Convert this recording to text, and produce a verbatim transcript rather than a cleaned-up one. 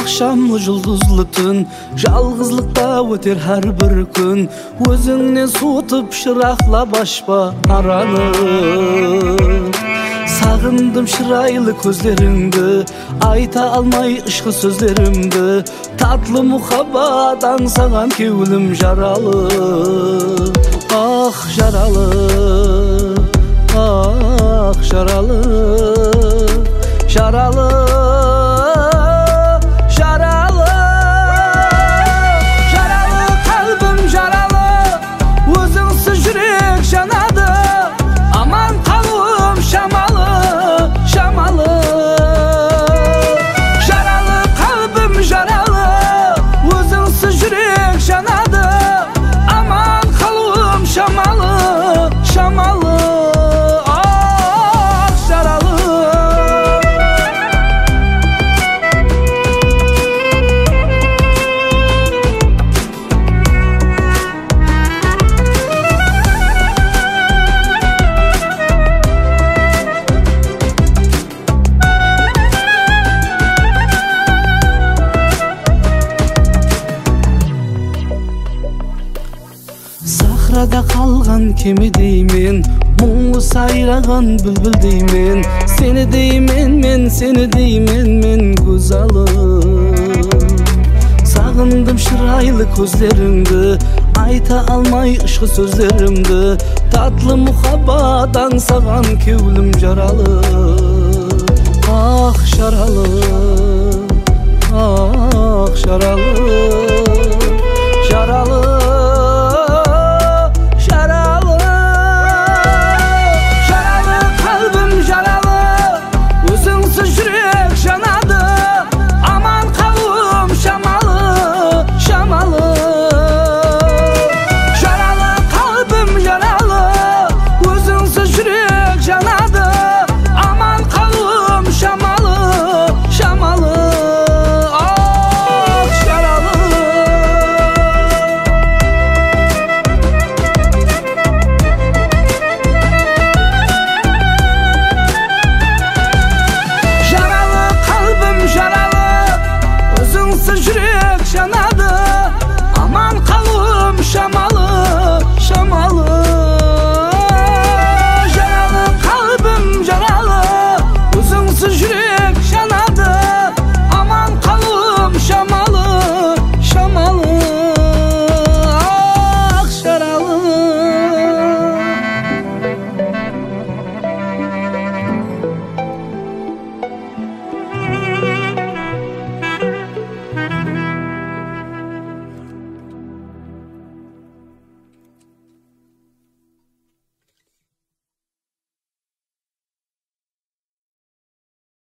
Akşamlı жұлдызлы түн, жалғызлықта өтер har bir күн. Өзіңнен суытып шырақлап ашпа араны. Сағындым шырайлы көздеріңді, айта алмай ішқы сөздерімді. Татлы мұхаббат аңсаған кеуілім жаралы. Ах, жаралы, ах, жаралы, жаралы, жаралы, жаралы, қалбым жаралы, өзіңсіз жүрек жанады. Аман қалуым шамалы, шамалы. Жаралы, қалбым жаралы, өзіңсіз жүрек жанады. Аман қалуым шамалы, шамалы. Сахрада қалған кемедеймен, мұңлы сайраған бүлбүлдеймен. Сені деймен, мен сені деймен, мен көз алым. Сағындым шырайлы көздеріңді, айта алмай ішқы сөздерімді. Татлы мұхаббат аңсаған кеуілім жаралы. Ах, жаралы, ах, жаралы.